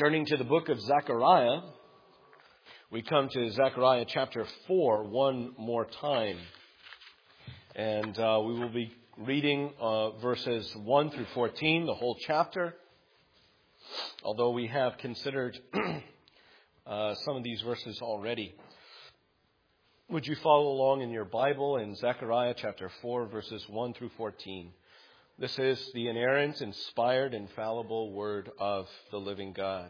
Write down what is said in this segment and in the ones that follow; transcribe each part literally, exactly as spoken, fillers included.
Turning to the book of Zechariah, we come to Zechariah chapter four one more time. And uh, we will be reading uh, verses one through fourteen, the whole chapter. Although we have considered uh, some of these verses already. Would you follow along in your Bible in Zechariah chapter four, verses one through fourteen. This is the inerrant, inspired, infallible word of the living God.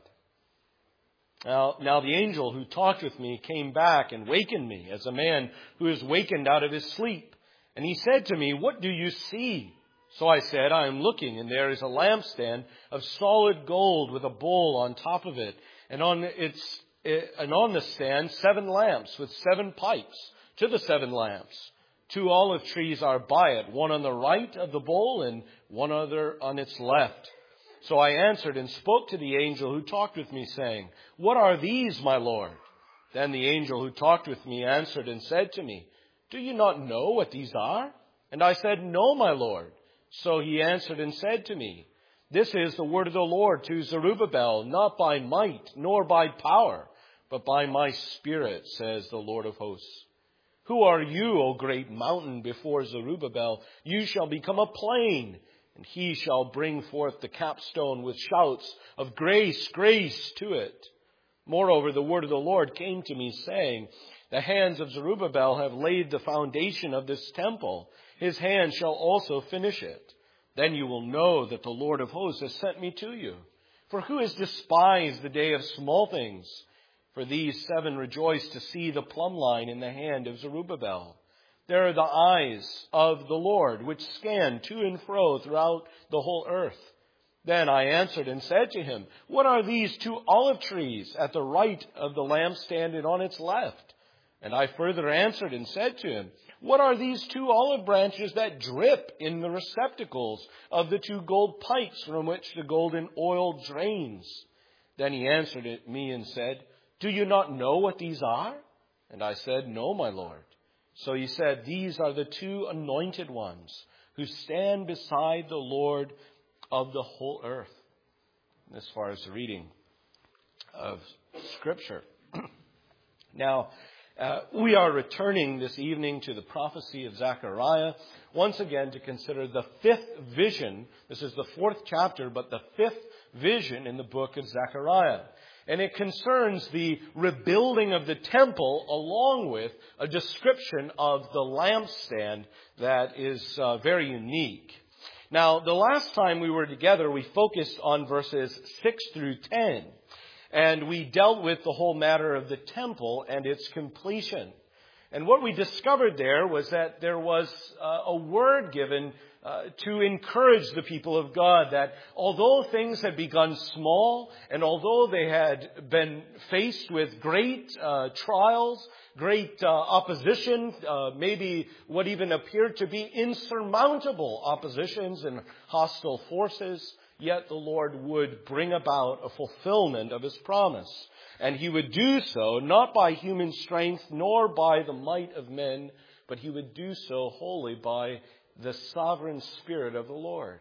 Now, now the angel who talked with me came back and wakened me as a man who is wakened out of his sleep. And he said to me, "What do you see?" So I said, "I am looking, and there is a lampstand of solid gold with a bowl on top of it. And on its and on the stand, seven lamps with seven pipes to the seven lamps. Two olive trees are by it, one on the right of the bowl and one other on its left." So I answered and spoke to the angel who talked with me, saying, "What are these, my Lord?" Then the angel who talked with me answered and said to me, "Do you not know what these are?" And I said, "No, my Lord." So he answered and said to me, "This is the word of the Lord to Zerubbabel, not by might nor by power, but by my Spirit, says the Lord of hosts. Who are you, O great mountain, before Zerubbabel? You shall become a plain, and he shall bring forth the capstone with shouts of grace, grace to it. Moreover, the word of the Lord came to me, saying, The hands of Zerubbabel have laid the foundation of this temple. His hand shall also finish it. Then you will know that the Lord of hosts has sent me to you. For who has despised the day of small things? For these seven rejoice to see the plumb line in the hand of Zerubbabel. There are the eyes of the Lord, which scan to and fro throughout the whole earth. Then I answered and said to him, What are these two olive trees at the right of the lampstand and on its left? And I further answered and said to him, What are these two olive branches that drip in the receptacles of the two gold pipes from which the golden oil drains? Then he answered me and said, Do you not know what these are? And I said, No, my Lord. So he said, These are the two anointed ones who stand beside the Lord of the whole earth. As far as the reading of Scripture. Now, uh, we are returning this evening to the prophecy of Zechariah, once again to consider the fifth vision. This is the fourth chapter, but the fifth vision in the book of Zechariah. And it concerns the rebuilding of the temple along with a description of the lampstand that is uh, very unique. Now, the last time we were together, we focused on verses six through ten. And we dealt with the whole matter of the temple and its completion. And what we discovered there was that there was uh, a word given uh, to encourage the people of God that although things had begun small and although they had been faced with great uh, trials, great uh, opposition, uh, maybe what even appeared to be insurmountable oppositions and hostile forces, yet the Lord would bring about a fulfillment of his promise. And he would do so not by human strength nor by the might of men, but he would do so wholly by the sovereign Spirit of the Lord.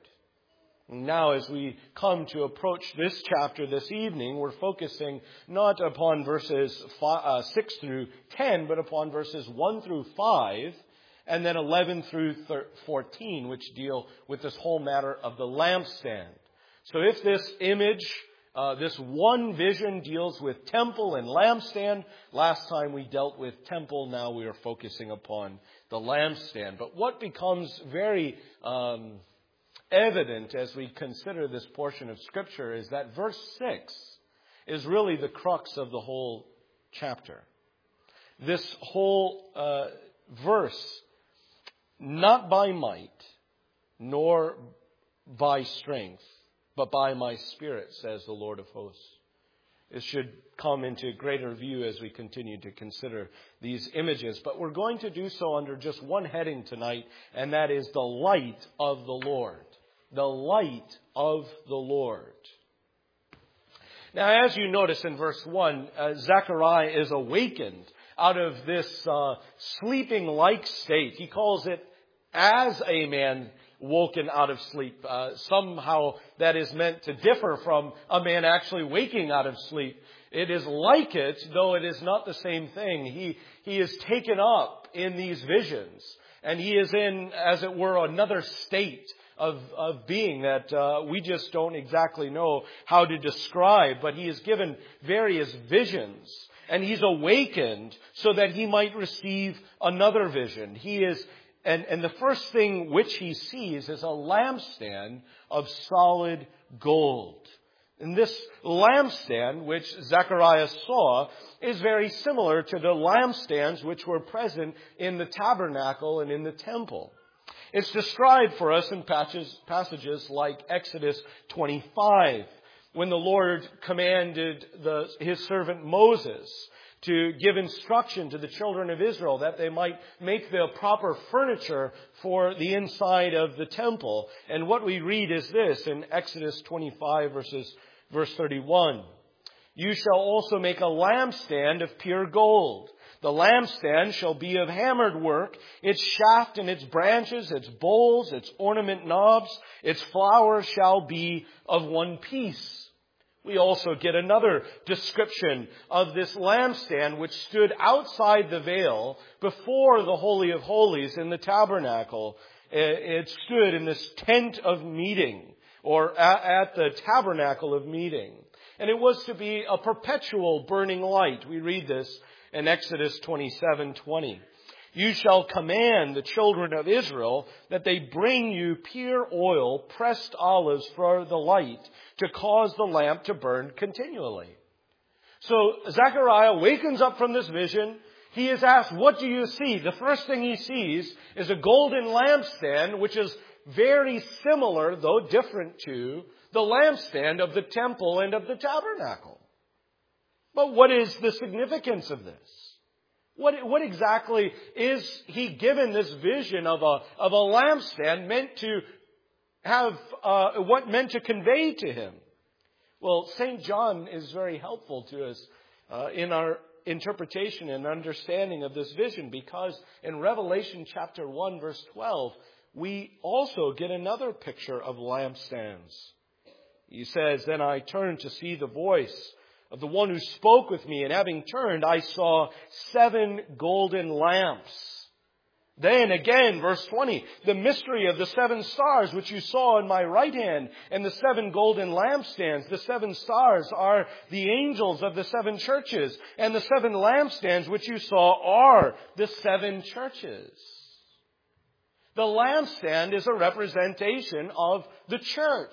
Now, as we come to approach this chapter this evening, we're focusing not upon verses five, uh, six through ten, but upon verses one through five, and then eleven through fourteen, which deal with this whole matter of the lampstand. So if this image, uh, this one vision deals with temple and lampstand, last time we dealt with temple, now we are focusing upon the lampstand. But what becomes very um, evident as we consider this portion of Scripture is that verse six is really the crux of the whole chapter. This whole uh, verse, not by might, nor by strength, but by my Spirit, says the Lord of hosts. It should come into greater view as we continue to consider these images. But we're going to do so under just one heading tonight, and that is the light of the Lord. The light of the Lord. Now, as you notice in verse one, uh, Zechariah is awakened out of this uh, sleeping-like state. He calls it as a man woken out of sleep. Uh, somehow that is meant to differ from a man actually waking out of sleep. It is like it, though it is not the same thing. He, he is taken up in these visions, and he is in, as it were, another state of, of being that uh, we just don't exactly know how to describe. But he is given various visions, and he's awakened so that he might receive another vision. He is, and, and the first thing which he sees is a lampstand of solid gold. And this lampstand, which Zechariah saw, is very similar to the lampstands which were present in the tabernacle and in the temple. It's described for us in passages like Exodus twenty-five, when the Lord commanded the, his servant Moses to give instruction to the children of Israel that they might make the proper furniture for the inside of the temple. And what we read is this in Exodus twenty-five, verses Verse thirty-one, you shall also make a lampstand of pure gold. The lampstand shall be of hammered work, its shaft and its branches, its bowls, its ornament knobs, its flowers shall be of one piece. We also get another description of this lampstand which stood outside the veil before the Holy of Holies in the tabernacle. It stood in this tent of meeting, or at the tabernacle of meeting. And it was to be a perpetual burning light. We read this in Exodus twenty-seven twenty. You shall command the children of Israel that they bring you pure oil, pressed olives for the light, to cause the lamp to burn continually. So Zechariah wakens up from this vision. He is asked, what do you see? The first thing he sees is a golden lampstand, which is very similar, though different, to the lampstand of the temple and of the tabernacle. But what is the significance of this? What, what exactly is he given this vision of a, of a lampstand meant to have, uh, what meant to convey to him? Well, Saint John is very helpful to us uh, in our interpretation and understanding of this vision, because in Revelation chapter one, verse twelve, we also get another picture of lampstands. He says, then I turned to see the voice of the one who spoke with me, and having turned, I saw seven golden lamps. Then again, verse twenty, the mystery of the seven stars which you saw in my right hand, and the seven golden lampstands. The seven stars are the angels of the seven churches, and the seven lampstands which you saw are the seven churches. The lampstand is a representation of the church.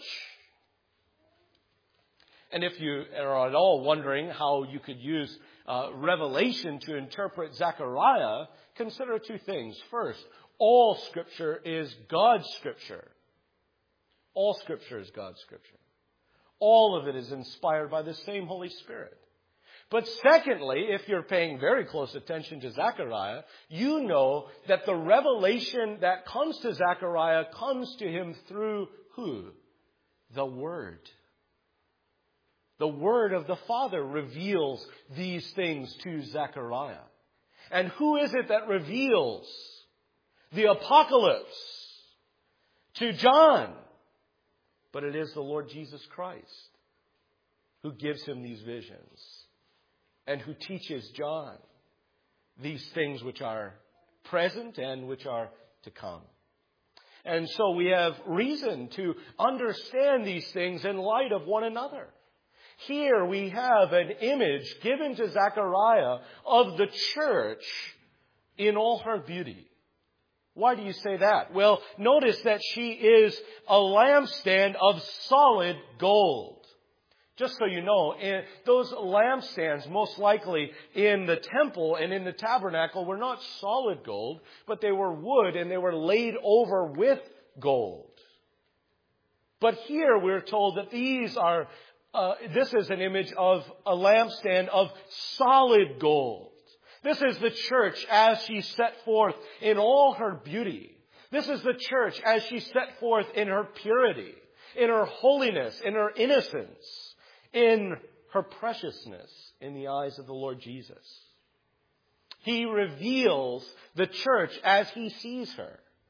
And if you are at all wondering how you could use uh, Revelation to interpret Zechariah, consider two things. First, all Scripture is God's Scripture. All Scripture is God's Scripture. All of it is inspired by the same Holy Spirit. But secondly, if you're paying very close attention to Zechariah, you know that the revelation that comes to Zechariah comes to him through who? The Word. The Word of the Father reveals these things to Zechariah. And who is it that reveals the apocalypse to John? But it is the Lord Jesus Christ who gives him these visions and who teaches John these things which are present and which are to come. And so we have reason to understand these things in light of one another. Here we have an image given to Zechariah of the church in all her beauty. Why do you say that? Well, notice that she is a lampstand of solid gold. Just so you know, those lampstands most likely in the temple and in the tabernacle were not solid gold, but they were wood and they were laid over with gold. But here we're told that these are Uh, this is an image of a lampstand of solid gold. This is the church as she set forth in all her beauty. This is the church as she set forth in her purity, in her holiness, in her innocence, in her preciousness in the eyes of the Lord Jesus. He reveals the church as he sees her.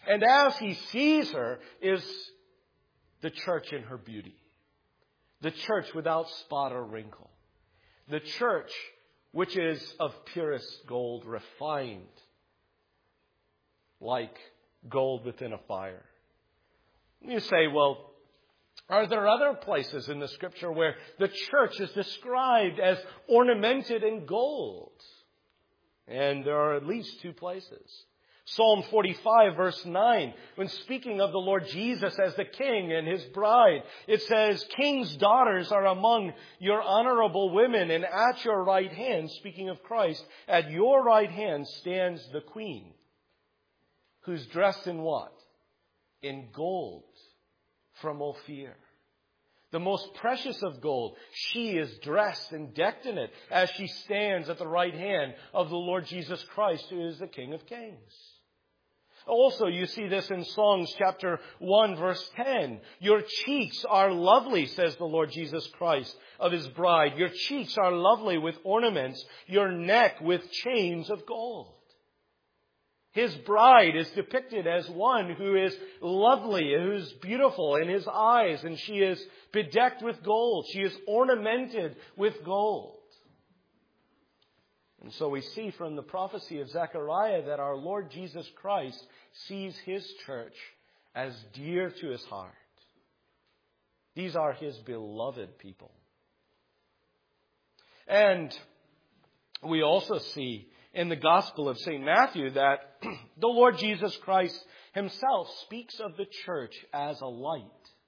And as he sees her is the church in her beauty. The church without spot or wrinkle. The church which is of purest gold, refined like gold within a fire. You say, well, are there other places in the Scripture where the church is described as ornamented in gold? And there are at least two places. Psalm forty-five, verse nine, when speaking of the Lord Jesus as the King and His bride, it says, King's daughters are among your honorable women, and at your right hand, speaking of Christ, at your right hand stands the Queen, who's dressed in what? In gold from Ophir. The most precious of gold. She is dressed and decked in it as she stands at the right hand of the Lord Jesus Christ, who is the King of Kings. Also, you see this in Songs chapter one, verse ten. Your cheeks are lovely, says the Lord Jesus Christ of His bride. Your cheeks are lovely with ornaments, your neck with chains of gold. His bride is depicted as one who is lovely, who's beautiful in His eyes, and she is bedecked with gold. She is ornamented with gold. And so we see from the prophecy of Zechariah that our Lord Jesus Christ sees His church as dear to His heart. These are His beloved people. And we also see in the Gospel of Saint Matthew that the Lord Jesus Christ Himself speaks of the church as a light.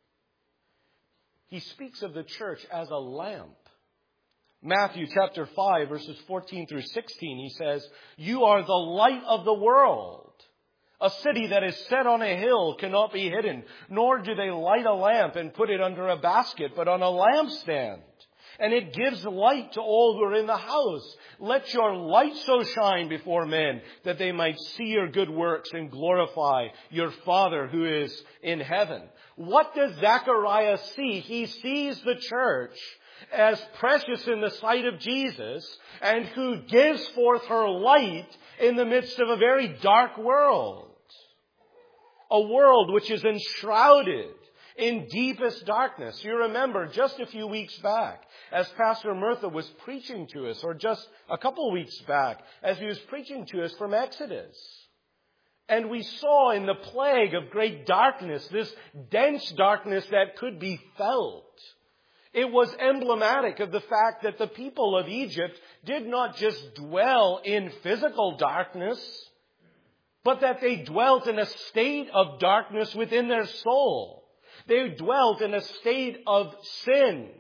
He speaks of the church as a lamp. Matthew chapter five, verses fourteen through sixteen, He says, You are the light of the world. A city that is set on a hill cannot be hidden, nor do they light a lamp and put it under a basket, but on a lampstand. And it gives light to all who are in the house. Let your light so shine before men that they might see your good works and glorify your Father who is in heaven. What does Zechariah see? He sees the church as precious in the sight of Jesus and who gives forth her light in the midst of a very dark world. A world which is enshrouded in deepest darkness. You remember just a few weeks back, as Pastor Murtha was preaching to us, or just a couple of weeks back, as he was preaching to us from Exodus. And we saw in the plague of great darkness, this dense darkness that could be felt. It was emblematic of the fact that the people of Egypt did not just dwell in physical darkness, but that they dwelt in a state of darkness within their soul. They dwelt in a state of sin.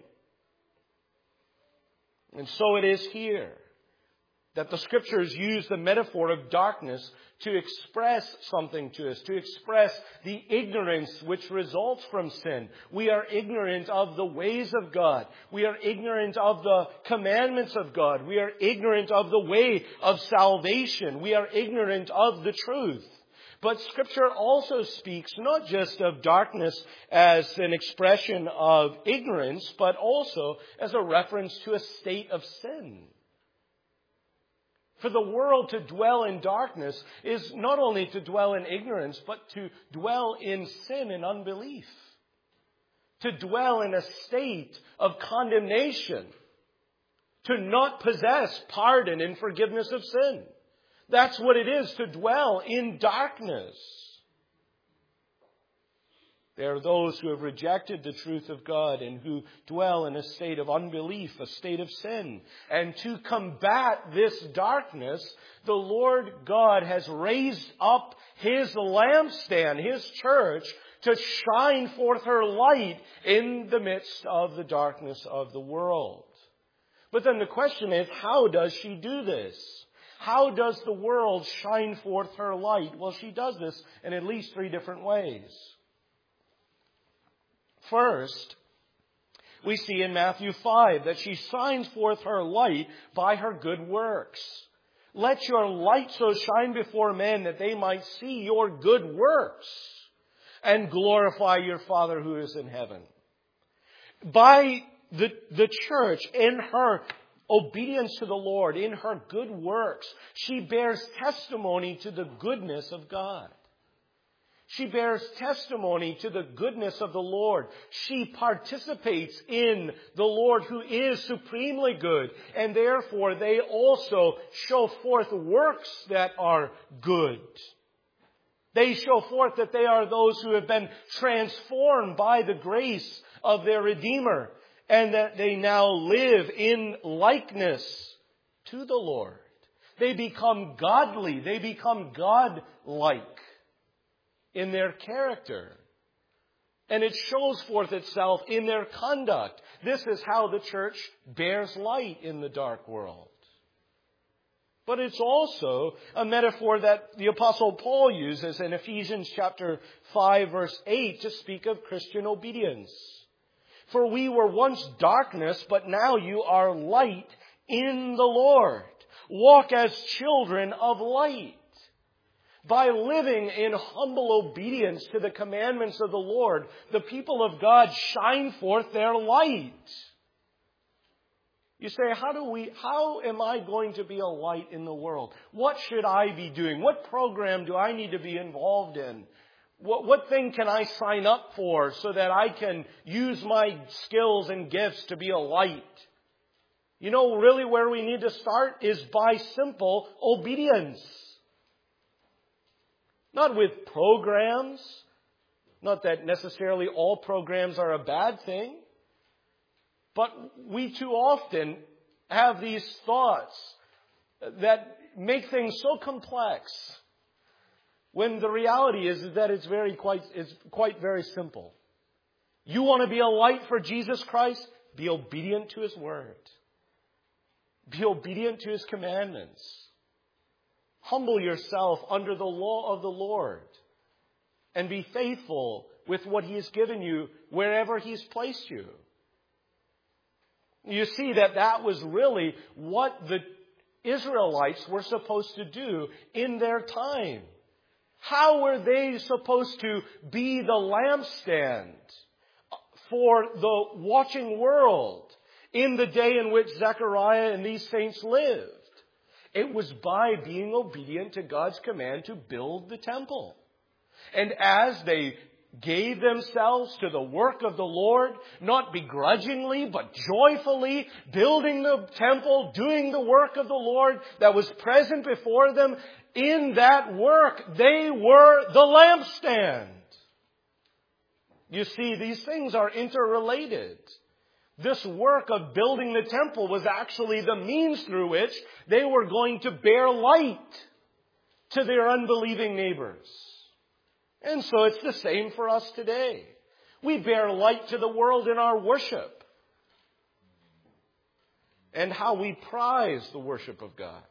And so it is here that the Scriptures use the metaphor of darkness to express something to us, to express the ignorance which results from sin. We are ignorant of the ways of God. We are ignorant of the commandments of God. We are ignorant of the way of salvation. We are ignorant of the truth. But Scripture also speaks not just of darkness as an expression of ignorance, but also as a reference to a state of sin. For the world to dwell in darkness is not only to dwell in ignorance, but to dwell in sin and unbelief. To dwell in a state of condemnation. To not possess pardon and forgiveness of sin. That's what it is to dwell in darkness. There are those who have rejected the truth of God and who dwell in a state of unbelief, a state of sin. And to combat this darkness, the Lord God has raised up His lampstand, His church, to shine forth her light in the midst of the darkness of the world. But then the question is, how does she do this? How does the world shine forth her light? Well, she does this in at least three different ways. First, we see in Matthew five that she shines forth her light by her good works. Let your light so shine before men that they might see your good works and glorify your Father who is in heaven. By the, the church, in her obedience to the Lord, in her good works, she bears testimony to the goodness of God. She bears testimony to the goodness of the Lord. She participates in the Lord who is supremely good. And therefore they also show forth works that are good. They show forth that they are those who have been transformed by the grace of their Redeemer. And that they now live in likeness to the Lord. They become godly. They become God-like in their character. And it shows forth itself in their conduct. This is how the church bears light in the dark world. But it's also a metaphor that the Apostle Paul uses in Ephesians chapter five, verse eight, to speak of Christian obedience. For we were once darkness, but now you are light in the Lord. Walk as children of light. By living in humble obedience to the commandments of the Lord, the people of God shine forth their light. You say, how do we, how am I going to be a light in the world? What should I be doing? What program do I need to be involved in? What, what thing can I sign up for so that I can use my skills and gifts to be a light? You know, really where we need to start is by simple obedience. Not with programs. Not that necessarily all programs are a bad thing. But we too often have these thoughts that make things so complex, when the reality is that it's very quite it's quite very simple. You want to be a light for Jesus Christ? Be obedient to His word. Be obedient to His commandments. Humble yourself under the law of the Lord. And be faithful with what He has given you wherever He's placed you. You see that that was really what the Israelites were supposed to do in their time. How were they supposed to be the lampstand for the watching world in the day in which Zechariah and these saints lived? It was by being obedient to God's command to build the temple. And as they gave themselves to the work of the Lord, not begrudgingly, but joyfully, building the temple, doing the work of the Lord that was present before them, in that work, they were the lampstand. You see, these things are interrelated. This work of building the temple was actually the means through which they were going to bear light to their unbelieving neighbors. And so it's the same for us today. We bear light to the world in our worship and how we prize the worship of God.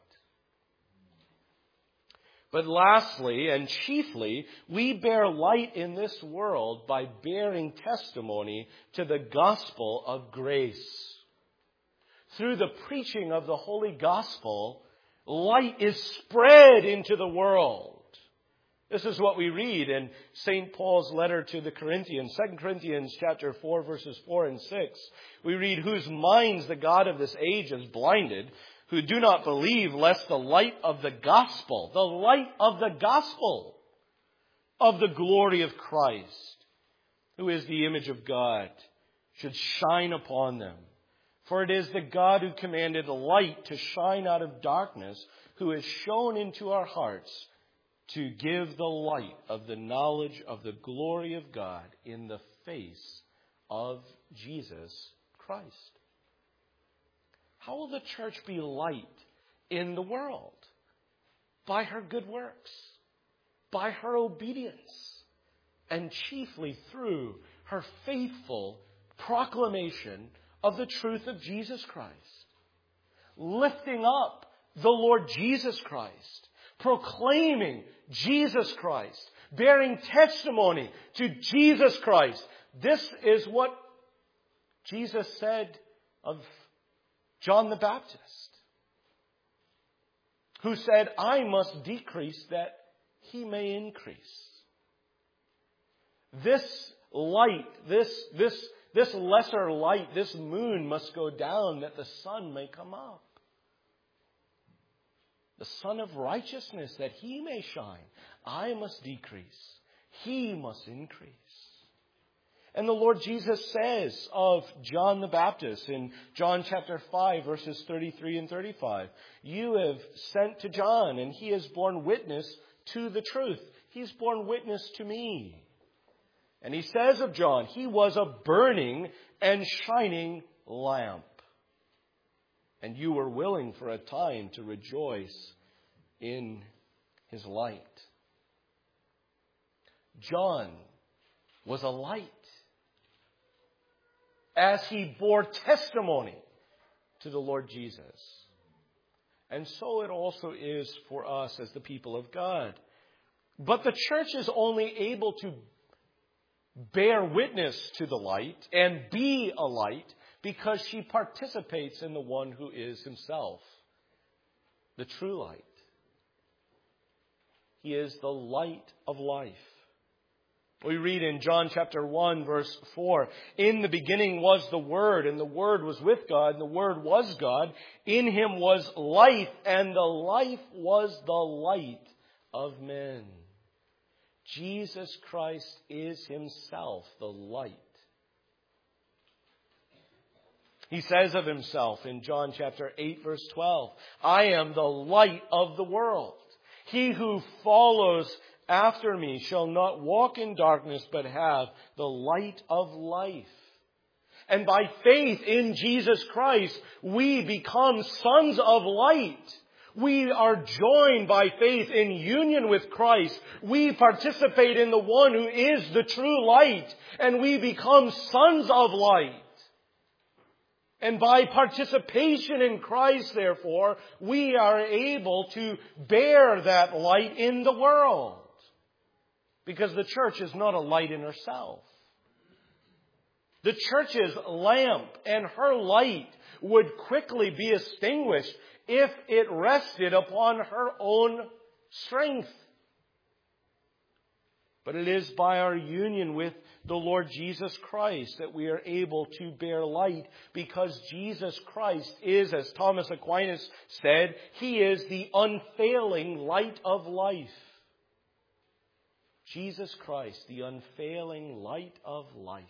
But lastly and chiefly, we bear light in this world by bearing testimony to the gospel of grace. Through the preaching of the holy gospel, light is spread into the world. This is what we read in Saint Paul's letter to the Corinthians, Second Corinthians chapter four, verses four and six. We read, whose minds the God of this age has blinded, who do not believe, lest the light of the gospel, the light of the gospel of the glory of Christ, who is the image of God, should shine upon them. For it is the God who commanded the light to shine out of darkness, who has shone into our hearts to give the light of the knowledge of the glory of God in the face of Jesus Christ. How will the church be light in the world? By her good works, by her obedience, and chiefly through her faithful proclamation of the truth of Jesus Christ. Lifting up the Lord Jesus Christ, proclaiming Jesus Christ, bearing testimony to Jesus Christ. This is what Jesus said of John the Baptist, who said, I must decrease that He may increase. This light, this, this, this lesser light, this moon must go down that the sun may come up. The Son of Righteousness, that He may shine. I must decrease. He must increase. And the Lord Jesus says of John the Baptist in John chapter five, verses thirty-three and thirty-five, you have sent to John, and he has borne witness to the truth. He's borne witness to me. And he says of John, he was a burning and shining lamp. And you were willing for a time to rejoice in his light. John was a light as he bore testimony to the Lord Jesus. And so it also is for us as the people of God. But the church is only able to bear witness to the light and be a light because she participates in the one who is himself the true light. He is the light of life. We read in John chapter one, verse four, in the beginning was the Word, and the Word was with God, and the Word was God. In him was life, and the life was the light of men. Jesus Christ is himself the light. He says of himself in John chapter eight, verse twelve, I am the light of the world. He who follows after me shall not walk in darkness, but have the light of life. And by faith in Jesus Christ, we become sons of light. We are joined by faith in union with Christ. We participate in the one who is the true light, and we become sons of light. And by participation in Christ, therefore, we are able to bear that light in the world. Because the church is not a light in herself. The church's lamp and her light would quickly be extinguished if it rested upon her own strength. But it is by our union with the Lord Jesus Christ that we are able to bear light, because Jesus Christ is, as Thomas Aquinas said, He is the unfailing light of life. Jesus Christ, the unfailing light of life.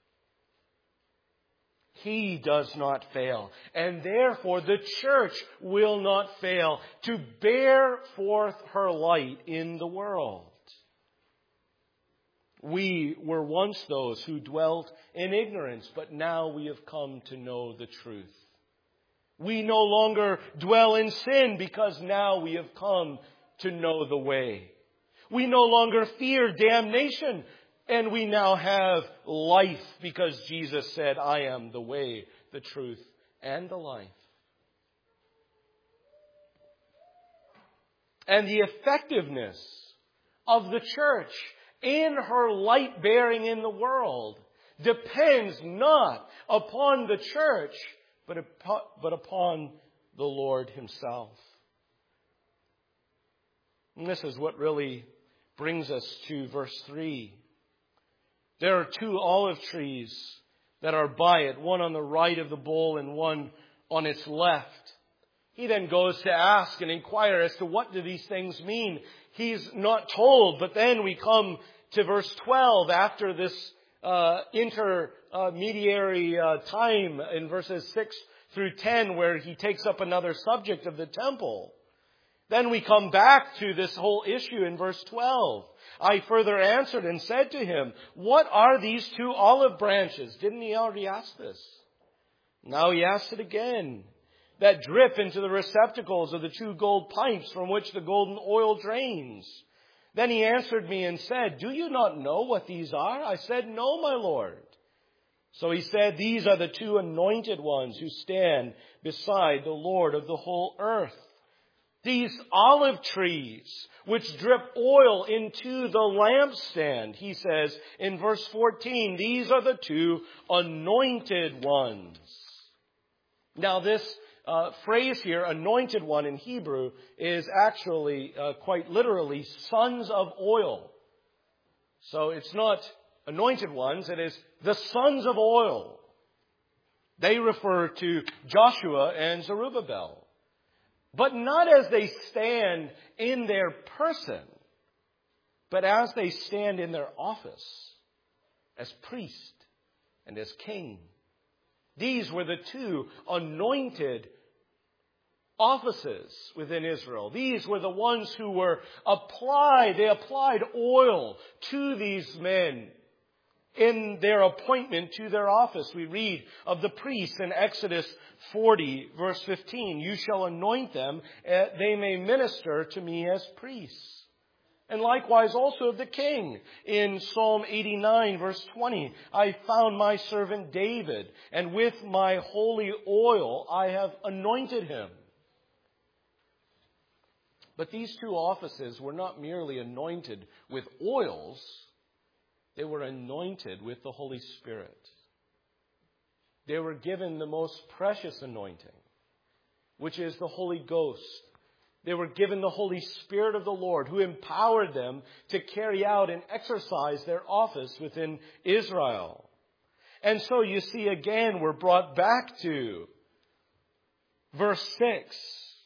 He does not fail, and therefore the church will not fail to bear forth her light in the world. We were once those who dwelt in ignorance, but now we have come to know the truth. We no longer dwell in sin because now we have come to know the way. We no longer fear damnation, and we now have life because Jesus said, I am the way, the truth, and the life. And the effectiveness of the church in her light bearing in the world depends not upon the church, but upon, but upon the Lord himself. And this is what really brings us to verse three. There are two olive trees that are by it, one on the right of the bowl and one on its left. He then goes to ask and inquire as to what do these things mean. He's not told, but then we come to verse twelve after this uh, intermediary uh, time in verses six through ten, where he takes up another subject of the temple. Then we come back to this whole issue in verse twelve. I further answered and said to him, what are these two olive branches? Didn't he already ask this? Now he asks it again. That drip into the receptacles of the two gold pipes from which the golden oil drains. Then he answered me and said, do you not know what these are? I said, no, my Lord. So he said, these are the two anointed ones who stand beside the Lord of the whole earth. These olive trees, which drip oil into the lampstand, he says in verse fourteen, these are the two anointed ones. Now this uh, phrase here, anointed one in Hebrew, is actually uh, quite literally sons of oil. So it's not anointed ones, it is the sons of oil. They refer to Joshua and Zerubbabel. But not as they stand in their person, but as they stand in their office as priest and as king. These were the two anointed offices within Israel. These were the ones who were applied, they applied oil to these men in their appointment to their office. We read of the priests in Exodus forty, verse fifteen. You shall anoint them, they may minister to me as priests. And likewise also of the king. In Psalm eighty-nine, verse twenty, I found my servant David, and with my holy oil I have anointed him. But these two offices were not merely anointed with oils, they were anointed with the Holy Spirit. They were given the most precious anointing, which is the Holy Ghost. They were given the Holy Spirit of the Lord, who empowered them to carry out and exercise their office within Israel. And so you see again, we're brought back to verse six.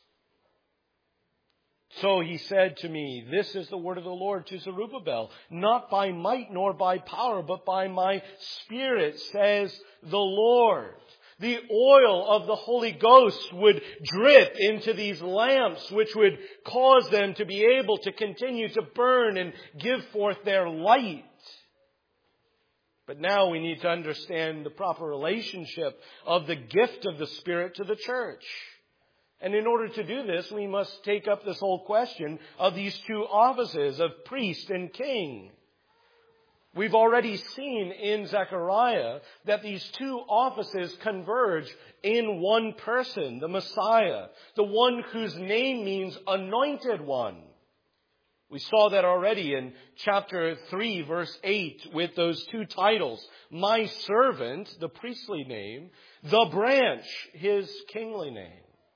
So he said to me, this is the word of the Lord to Zerubbabel, not by might nor by power, but by my Spirit, says the Lord. The oil of the Holy Ghost would drip into these lamps, which would cause them to be able to continue to burn and give forth their light. But now we need to understand the proper relationship of the gift of the Spirit to the church. And in order to do this, we must take up this whole question of these two offices of priest and king. We've already seen in Zechariah that these two offices converge in one person, the Messiah, the one whose name means anointed one. We saw that already in chapter three, verse eight, with those two titles. My servant, the priestly name, the branch, his kingly name.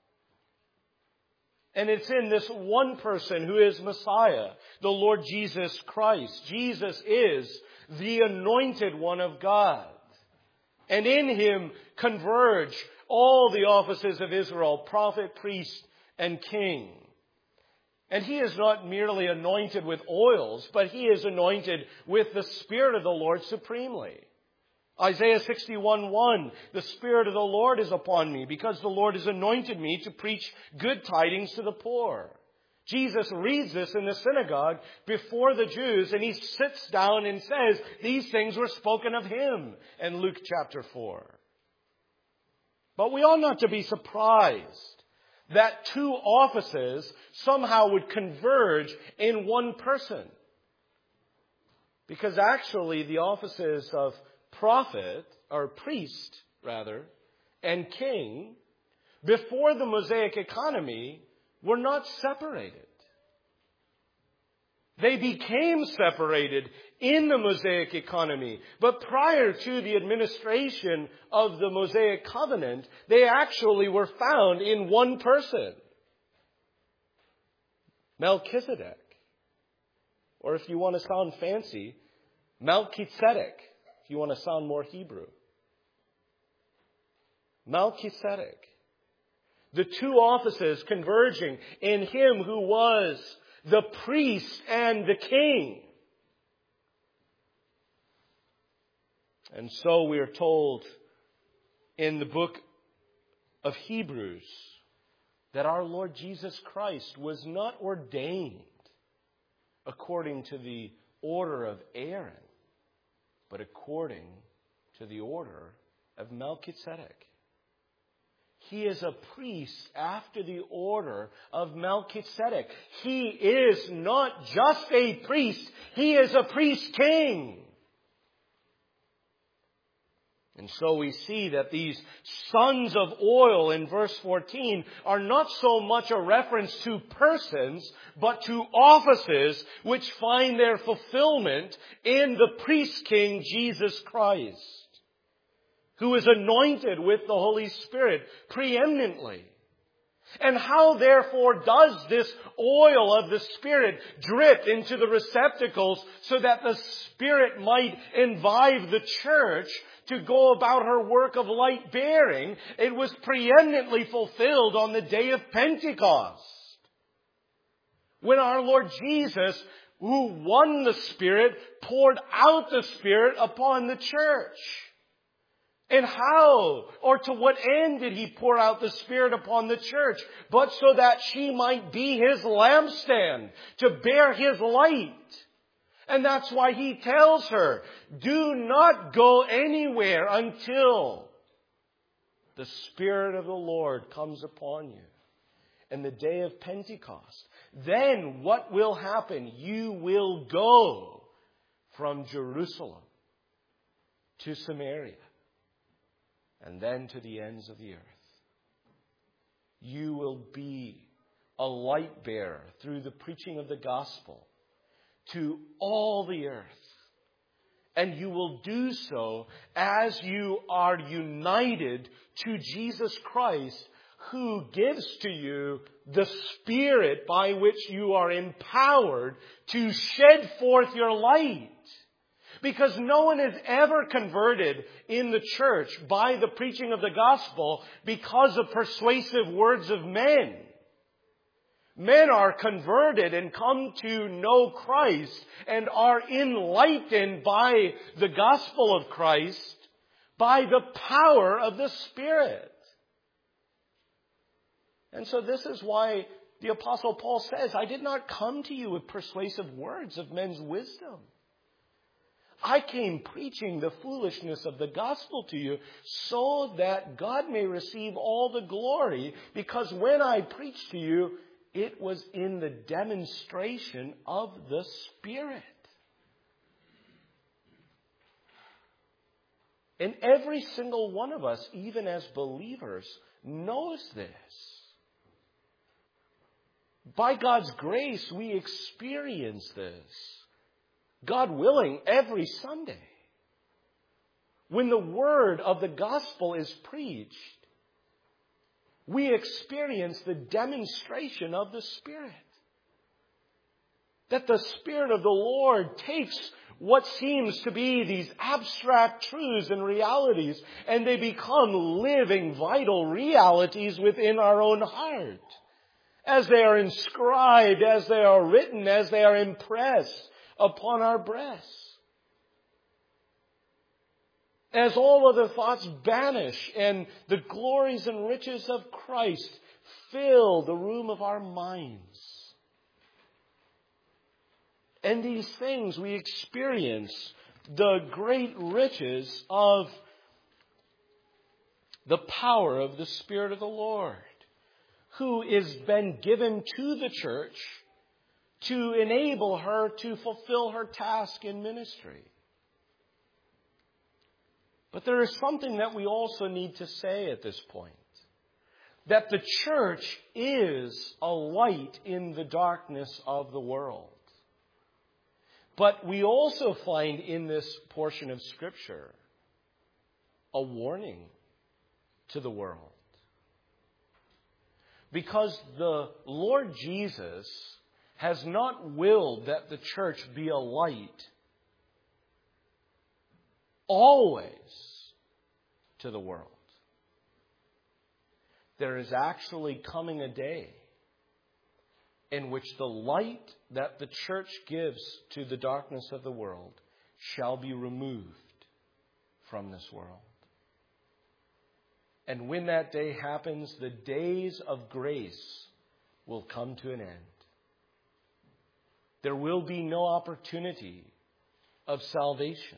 And it's in this one person who is Messiah, the Lord Jesus Christ. Jesus is the anointed one of God. And in him converge all the offices of Israel, prophet, priest, and king. And he is not merely anointed with oils, but he is anointed with the Spirit of the Lord supremely. Isaiah sixty-one one, the Spirit of the Lord is upon me, because the Lord has anointed me to preach good tidings to the poor. Jesus reads this in the synagogue before the Jews, and he sits down and says, these things were spoken of him in Luke chapter four. But we ought not to be surprised that two offices somehow would converge in one person. Because actually the offices of prophet, or priest, rather, and king, before the Mosaic economy, were not separated. They became separated in the Mosaic economy. But prior to the administration of the Mosaic covenant, they actually were found in one person. Melchizedek. Or if you want to sound fancy, Melchizedek. If you want to sound more Hebrew. Melchizedek. The two offices converging in him who was the priest and the king. And so we are told in the book of Hebrews that our Lord Jesus Christ was not ordained according to the order of Aaron, but according to the order of Melchizedek. He is a priest after the order of Melchizedek. He is not just a priest, he is a priest king. And so we see that these sons of oil in verse fourteen are not so much a reference to persons, but to offices which find their fulfillment in the priest king Jesus Christ, who is anointed with the Holy Spirit preeminently. And how therefore does this oil of the Spirit drip into the receptacles so that the Spirit might envive the church to go about her work of light bearing? It was preeminently fulfilled on the day of Pentecost, when our Lord Jesus who won the Spirit, poured out the Spirit upon the church. And how, or to what end did He pour out the Spirit upon the church? But so that she might be His lampstand, to bear His light. And that's why He tells her, do not go anywhere until the Spirit of the Lord comes upon you. And the day of Pentecost. Then what will happen? You will go from Jerusalem to Samaria and then to the ends of the earth. You will be a light bearer through the preaching of the gospel to all the earth. And you will do so as you are united to Jesus Christ, who gives to you the Spirit by which you are empowered to shed forth your light. Because no one is ever converted in the church by the preaching of the gospel because of persuasive words of men. Men are converted and come to know Christ and are enlightened by the gospel of Christ by the power of the Spirit. And so this is why the Apostle Paul says, I did not come to you with persuasive words of men's wisdom. I came preaching the foolishness of the gospel to you so that God may receive all the glory, because when I preached to you, it was in the demonstration of the Spirit. And every single one of us, even as believers, knows this. By God's grace, we experience this. God willing, every Sunday. When the word of the gospel is preached, we experience the demonstration of the Spirit. That the Spirit of the Lord takes what seems to be these abstract truths and realities, and they become living, vital realities within our own heart. As they are inscribed, as they are written, as they are impressed upon our breasts. As all other thoughts banish and the glories and riches of Christ fill the room of our minds. And these things we experience the great riches of the power of the Spirit of the Lord, who is been given to the church to enable her to fulfill her task in ministry. But there is something that we also need to say at this point. That the church is a light in the darkness of the world. But we also find in this portion of Scripture a warning to the world. Because the Lord Jesus has not willed that the church be a light always to the world. There is actually coming a day in which the light that the church gives to the darkness of the world shall be removed from this world. And when that day happens, the days of grace will come to an end. There will be no opportunity of salvation,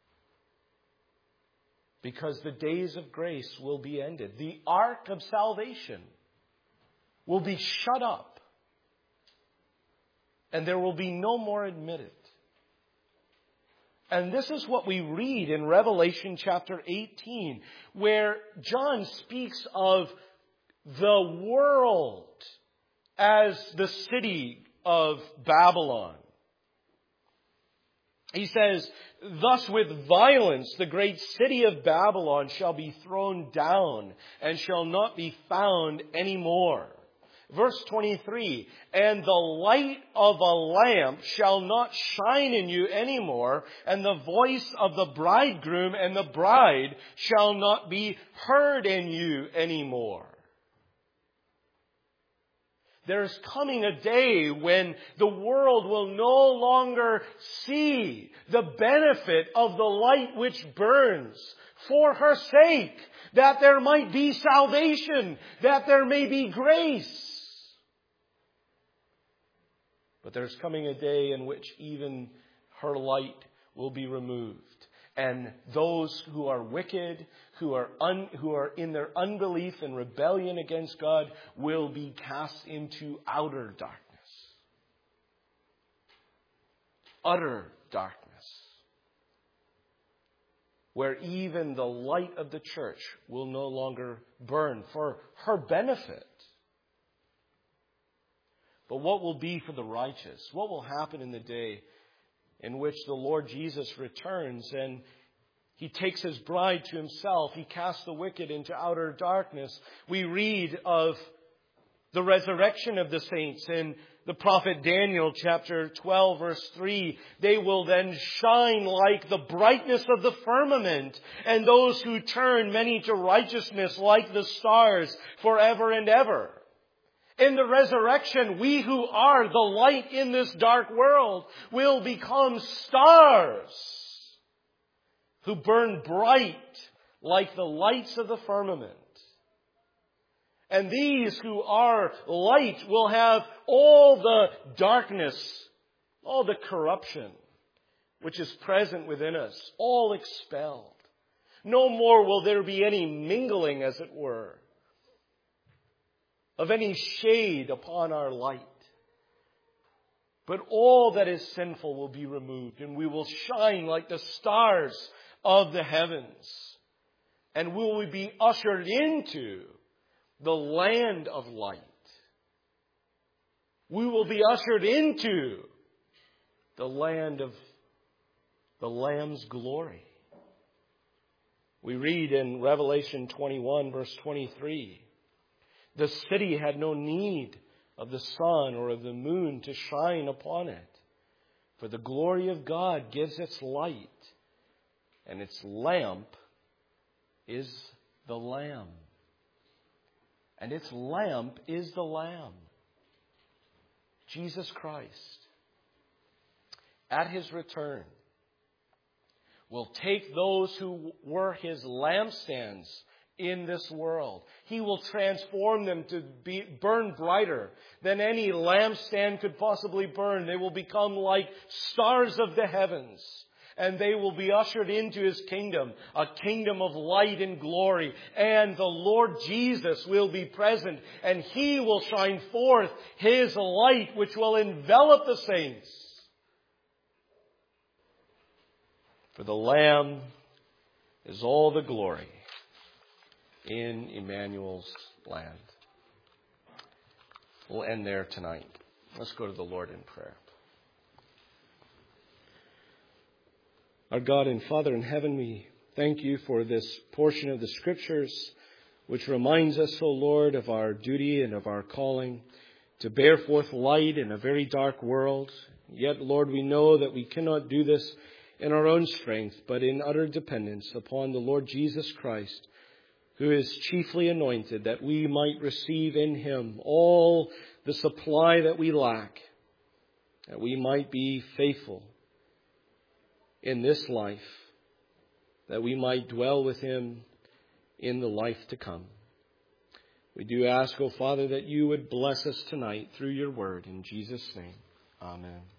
because the days of grace will be ended. The ark of salvation will be shut up, and there will be no more admitted. And this is what we read in Revelation chapter eighteen, where John speaks of the world as the city of Babylon. He says, thus with violence the great city of Babylon shall be thrown down and shall not be found anymore. Verse twenty-three, and the light of a lamp shall not shine in you anymore, and the voice of the bridegroom and the bride shall not be heard in you anymore. There's coming a day when the world will no longer see the benefit of the light which burns for her sake, that there might be salvation, that there may be grace. But there's coming a day in which even her light will be removed. And those who are wicked, who are un, who are in their unbelief and rebellion against God, will be cast into outer darkness. Utter darkness. Where even the light of the church will no longer burn for her benefit. But what will be for the righteous? What will happen in the day in which the Lord Jesus returns and He takes His bride to Himself? He casts the wicked into outer darkness. We read of the resurrection of the saints in the prophet Daniel chapter twelve verse three. They will then shine like the brightness of the firmament, and those who turn many to righteousness like the stars forever and ever. In the resurrection, we who are the light in this dark world will become stars who burn bright like the lights of the firmament. And these who are light will have all the darkness, all the corruption which is present within us, all expelled. No more will there be any mingling, as it were, of any shade upon our light. But all that is sinful will be removed, and we will shine like the stars of the heavens. And we will be ushered into the land of light. We will be ushered into the land of the Lamb's glory. We read in Revelation twenty-one, verse twenty-three, the city had no need of the sun or of the moon to shine upon it, for the glory of God gives its light, and its lamp is the Lamb. And its lamp is the Lamb, Jesus Christ. At His return, will take those who were His lampstands in this world. He will transform them to be, burn brighter than any lampstand could possibly burn. They will become like stars of the heavens. And they will be ushered into His kingdom, a kingdom of light and glory. And the Lord Jesus will be present, and He will shine forth His light, which will envelop the saints. For the Lamb is all the glory in Emmanuel's land. We'll end there tonight. Let's go to the Lord in prayer. Our God and Father in heaven, we thank You for this portion of the Scriptures, which reminds us, O Lord, of our duty and of our calling to bear forth light in a very dark world. Yet, Lord, we know that we cannot do this in our own strength, but in utter dependence upon the Lord Jesus Christ, who is chiefly anointed, that we might receive in Him all the supply that we lack, that we might be faithful in this life, that we might dwell with Him in the life to come. We do ask, O Father, that You would bless us tonight through Your word. In Jesus' name, amen.